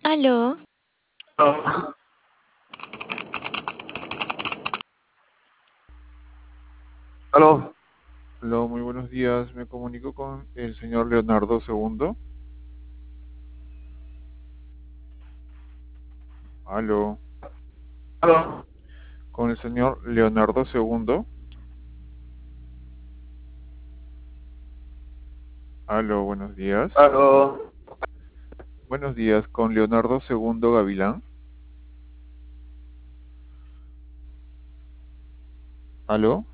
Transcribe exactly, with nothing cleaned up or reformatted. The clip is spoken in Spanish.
Aló, Aló, aló, Hola, muy buenos días. Me comunico con el señor Leonardo segundo. Aló, aló, con el señor Leonardo segundo. Aló, buenos días. aló. Buenos días, con Leonardo segundo Gavilán. Aló.